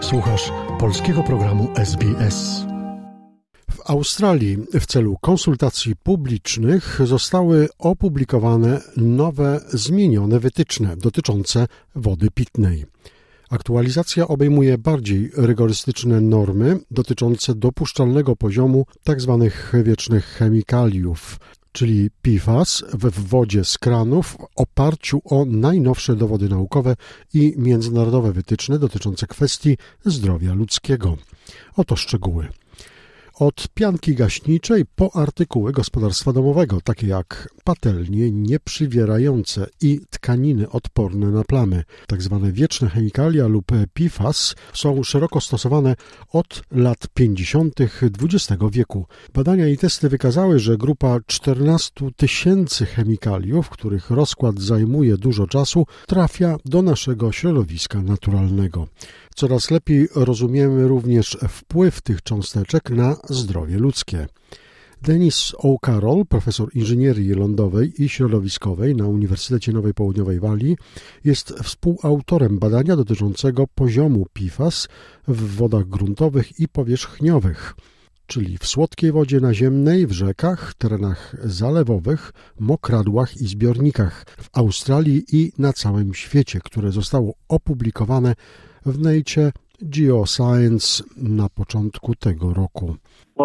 Słuchasz polskiego programu SBS. W Australii w celu konsultacji publicznych zostały opublikowane nowe, zmienione wytyczne dotyczące wody pitnej. Aktualizacja obejmuje bardziej rygorystyczne normy dotyczące dopuszczalnego poziomu tzw. wiecznych chemikaliów, czyli PFAS w wodzie z kranów w oparciu o najnowsze dowody naukowe i międzynarodowe wytyczne dotyczące kwestii zdrowia ludzkiego. Oto szczegóły. Od pianki gaśniczej po artykuły gospodarstwa domowego, takie jak patelnie nieprzywierające i tkaniny odporne na plamy. Tak zwane wieczne chemikalia lub PFAS są szeroko stosowane od lat 50. XX wieku. Badania i testy wykazały, że grupa 14 000 chemikaliów, których rozkład zajmuje dużo czasu, trafia do naszego środowiska naturalnego. Coraz lepiej rozumiemy również wpływ tych cząsteczek na zdrowie ludzkie. Dennis O'Carroll, profesor inżynierii lądowej i środowiskowej na Uniwersytecie Nowej Południowej Walii, jest współautorem badania dotyczącego poziomu PFAS w wodach gruntowych i powierzchniowych, czyli w słodkiej wodzie naziemnej, w rzekach, terenach zalewowych, mokradłach i zbiornikach w Australii i na całym świecie, które zostało opublikowane w Nature Geoscience na początku tego roku.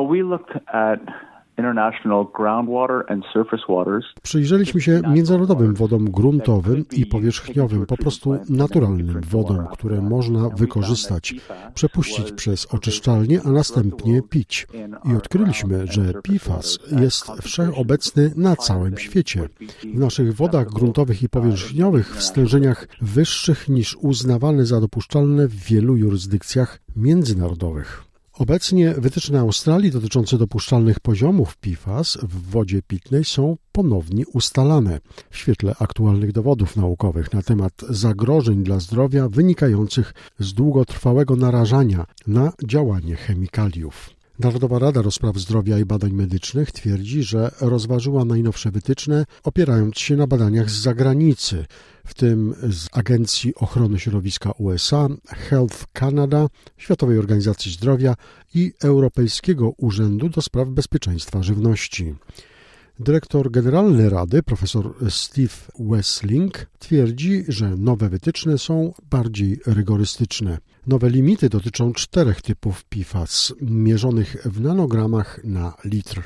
Przyjrzeliśmy się międzynarodowym wodom gruntowym i powierzchniowym, po prostu naturalnym wodom, które można wykorzystać, przepuścić przez oczyszczalnię, a następnie pić. I odkryliśmy, że PFAS jest wszechobecny na całym świecie. W naszych wodach gruntowych i powierzchniowych w stężeniach wyższych niż uznawane za dopuszczalne w wielu jurysdykcjach międzynarodowych. Obecnie wytyczne Australii dotyczące dopuszczalnych poziomów PFAS w wodzie pitnej są ponownie ustalane w świetle aktualnych dowodów naukowych na temat zagrożeń dla zdrowia wynikających z długotrwałego narażania na działanie chemikaliów. Narodowa Rada do Spraw Zdrowia i Badań Medycznych twierdzi, że rozważyła najnowsze wytyczne, opierając się na badaniach z zagranicy, w tym z Agencji Ochrony Środowiska USA, Health Canada, Światowej Organizacji Zdrowia i Europejskiego Urzędu do Spraw Bezpieczeństwa Żywności. Dyrektor generalny Rady, profesor Steve Wessling, twierdzi, że nowe wytyczne są bardziej rygorystyczne. Nowe limity dotyczą 4 typów PFAS, mierzonych w nanogramach na litr.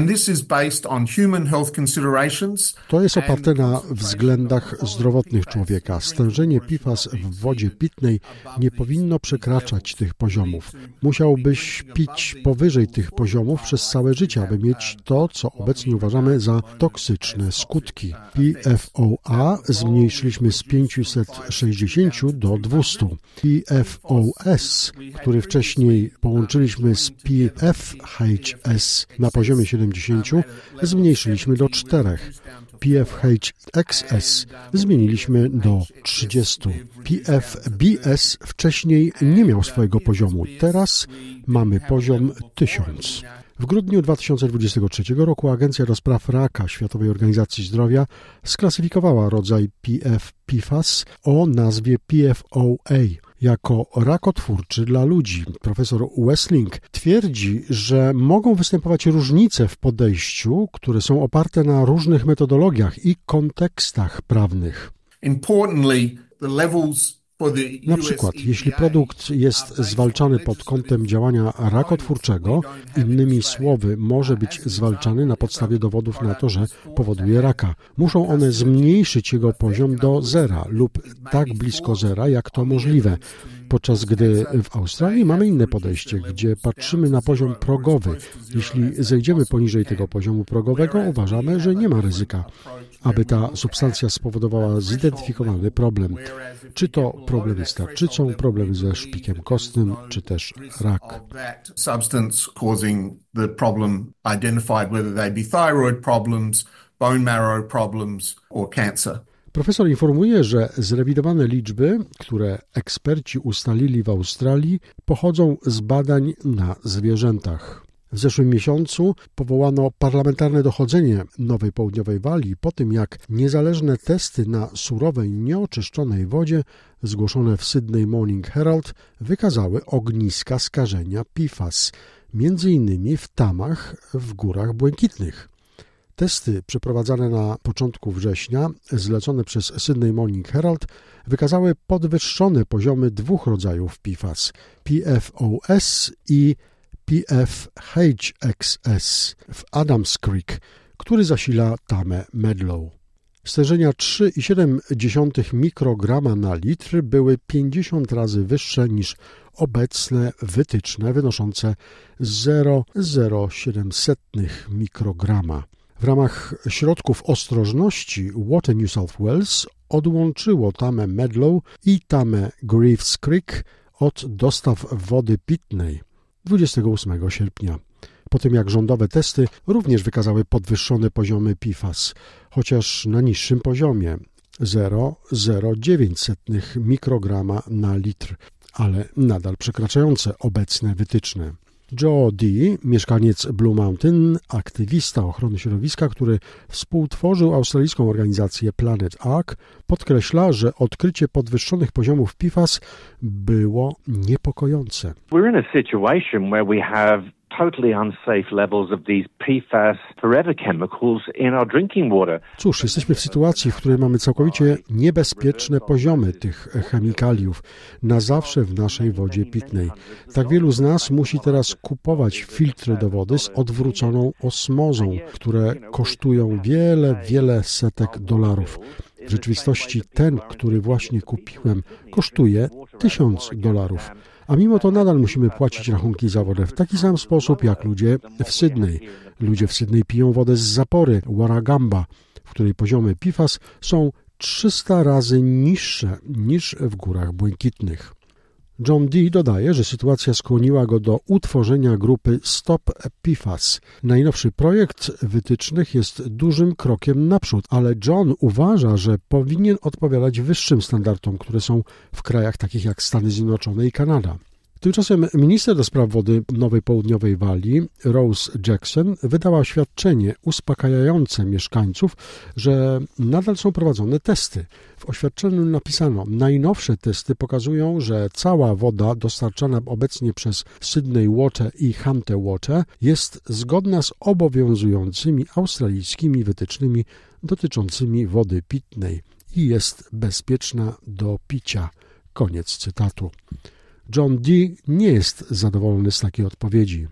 To jest oparte na względach zdrowotnych człowieka. Stężenie PFAS w wodzie pitnej nie powinno przekraczać tych poziomów. Musiałbyś pić powyżej tych poziomów przez całe życie, aby mieć to, co obecnie uważamy za toksyczne skutki. PFOA zmniejszyliśmy z 560 do 200. PFOS, który wcześniej połączyliśmy z PFHS na poziomie 70, zmniejszyliśmy do 4. PFHXS zmieniliśmy do 30. PFBS wcześniej nie miał swojego poziomu. Teraz mamy poziom 1000. W grudniu 2023 roku Agencja do Spraw Raka Światowej Organizacji Zdrowia sklasyfikowała rodzaj PFAS o nazwie PFOA jako rakotwórczy dla ludzi. Profesor Wessling twierdzi, że mogą występować różnice w podejściu, które są oparte na różnych metodologiach i kontekstach prawnych. Na przykład, jeśli produkt jest zwalczany pod kątem działania rakotwórczego, innymi słowy, może być zwalczany na podstawie dowodów na to, że powoduje raka. Muszą one zmniejszyć jego poziom do zera lub tak blisko zera, jak to możliwe. Podczas gdy w Australii mamy inne podejście, gdzie patrzymy na poziom progowy. Jeśli zejdziemy poniżej tego poziomu progowego, uważamy, że nie ma ryzyka, aby ta substancja spowodowała zidentyfikowany problem. Czy to problemy z tarczycą, problemy ze szpikiem kostnym, czy też rak. Profesor informuje, że zrewidowane liczby, które eksperci ustalili w Australii, pochodzą z badań na zwierzętach. W zeszłym miesiącu powołano parlamentarne dochodzenie Nowej Południowej Walii po tym, jak niezależne testy na surowej, nieoczyszczonej wodzie zgłoszone w Sydney Morning Herald wykazały ogniska skażenia PFAS, między innymi w tamach w Górach Błękitnych. Testy przeprowadzane na początku września, zlecone przez Sydney Morning Herald, wykazały podwyższone poziomy dwóch rodzajów PFAS, PFOS i PFHXS w Adams Creek, który zasila tamę Medlow. Stężenia 3,7 mikrograma na litr były 50 razy wyższe niż obecne wytyczne wynoszące 0,07 mikrograma. W ramach środków ostrożności Water New South Wales odłączyło tamę Medlow i tamę Greaves Creek od dostaw wody pitnej 28 sierpnia. Po tym jak rządowe testy również wykazały podwyższone poziomy PFAS, chociaż na niższym poziomie 0,09 mikrograma na litr, ale nadal przekraczające obecne wytyczne. Joe Dee, mieszkaniec Blue Mountain, aktywista ochrony środowiska, który współtworzył australijską organizację Planet Ark, podkreśla, że odkrycie podwyższonych poziomów PFAS było niepokojące. We're in a situation where we have totally unsafe levels of these PFAS forever chemicals in our drinking water. Cóż, jesteśmy w sytuacji, w której mamy całkowicie niebezpieczne poziomy tych chemikaliów na zawsze w naszej wodzie pitnej. Tak wielu z nas musi teraz kupować filtry do wody z odwróconą osmozą, które kosztują wiele setek dolarów. W rzeczywistości ten, który właśnie kupiłem, kosztuje $1000. A mimo to nadal musimy płacić rachunki za wodę w taki sam sposób jak ludzie w Sydney. Ludzie w Sydney piją wodę z zapory Warragamba, w której poziomy PFAS są 300 razy niższe niż w Górach Błękitnych. John Dee dodaje, że sytuacja skłoniła go do utworzenia grupy Stop PFAS. Najnowszy projekt wytycznych jest dużym krokiem naprzód, ale John uważa, że powinien odpowiadać wyższym standardom, które są w krajach takich jak Stany Zjednoczone i Kanada. Tymczasem minister do spraw wody Nowej Południowej Walii, Rose Jackson, wydała oświadczenie uspokajające mieszkańców, że nadal są prowadzone testy. W oświadczeniu napisano: najnowsze testy pokazują, że cała woda dostarczana obecnie przez Sydney Water i Hunter Water jest zgodna z obowiązującymi australijskimi wytycznymi dotyczącymi wody pitnej i jest bezpieczna do picia. Koniec cytatu. John Dee nie jest zadowolony z takiej odpowiedzi.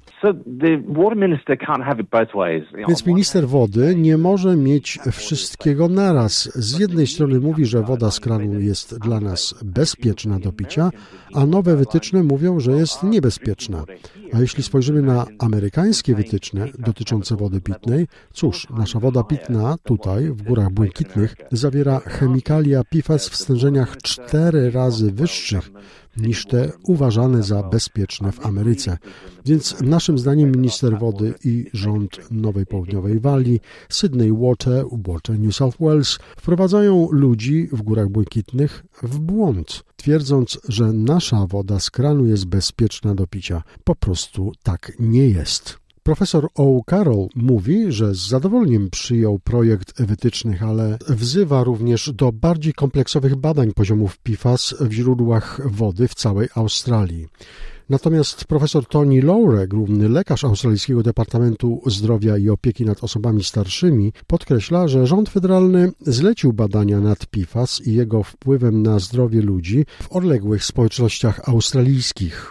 Więc minister wody nie może mieć wszystkiego naraz. Z jednej strony mówi, że woda z kranu jest dla nas bezpieczna do picia, a nowe wytyczne mówią, że jest niebezpieczna. A jeśli spojrzymy na amerykańskie wytyczne dotyczące wody pitnej, cóż, nasza woda pitna tutaj, w Górach Błękitnych, zawiera chemikalia PFAS w stężeniach 4 razy wyższych niż te uważane za bezpieczne w Ameryce. Więc naszym zdaniem minister wody i rząd Nowej Południowej Walii, Sydney Water, Water New South Wales wprowadzają ludzi w Górach Błękitnych w błąd, twierdząc, że nasza woda z kranu jest bezpieczna do picia. Po prostu tak nie jest. Profesor O'Carroll mówi, że z zadowoleniem przyjął projekt wytycznych, ale wzywa również do bardziej kompleksowych badań poziomów PFAS w źródłach wody w całej Australii. Natomiast profesor Tony Loure, główny lekarz Australijskiego Departamentu Zdrowia i Opieki nad Osobami Starszymi, podkreśla, że rząd federalny zlecił badania nad PFAS i jego wpływem na zdrowie ludzi w odległych społecznościach australijskich.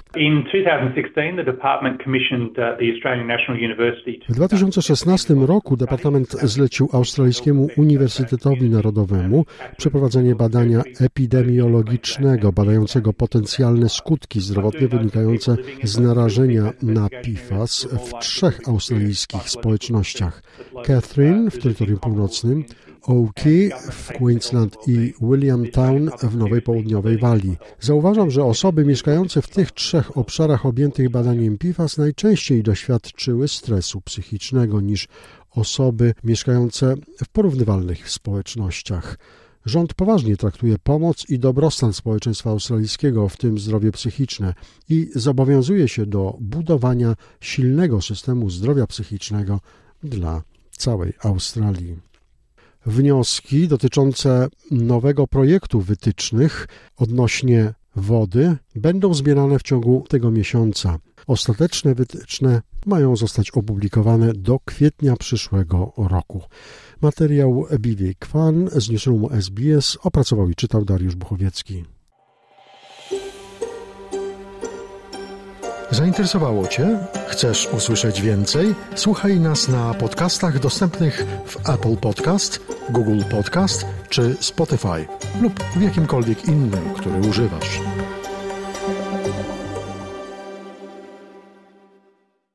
W 2016 roku Departament zlecił Australijskiemu Uniwersytetowi Narodowemu przeprowadzenie badania epidemiologicznego badającego potencjalne skutki zdrowotne wynikające z narażenia na PFAS w 3 australijskich społecznościach: Catherine w terytorium północnym, Oakey w Queensland i Williamtown w Nowej Południowej Walii. Zauważam, że osoby mieszkające w tych 3 obszarach objętych badaniem PFAS najczęściej doświadczyły stresu psychicznego niż osoby mieszkające w porównywalnych społecznościach. Rząd poważnie traktuje pomoc i dobrostan społeczeństwa australijskiego, w tym zdrowie psychiczne, i zobowiązuje się do budowania silnego systemu zdrowia psychicznego dla całej Australii. Wnioski dotyczące nowego projektu wytycznych odnośnie wody będą zbierane w ciągu tego miesiąca. Ostateczne wytyczne mają zostać opublikowane do kwietnia przyszłego roku. Materiał Bibi Kwan z Newsroomu SBS opracował i czytał Dariusz Buchowiecki. Zainteresowało Cię? Chcesz usłyszeć więcej? Słuchaj nas na podcastach dostępnych w Apple Podcast, Google Podcast czy Spotify lub w jakimkolwiek innym, który używasz.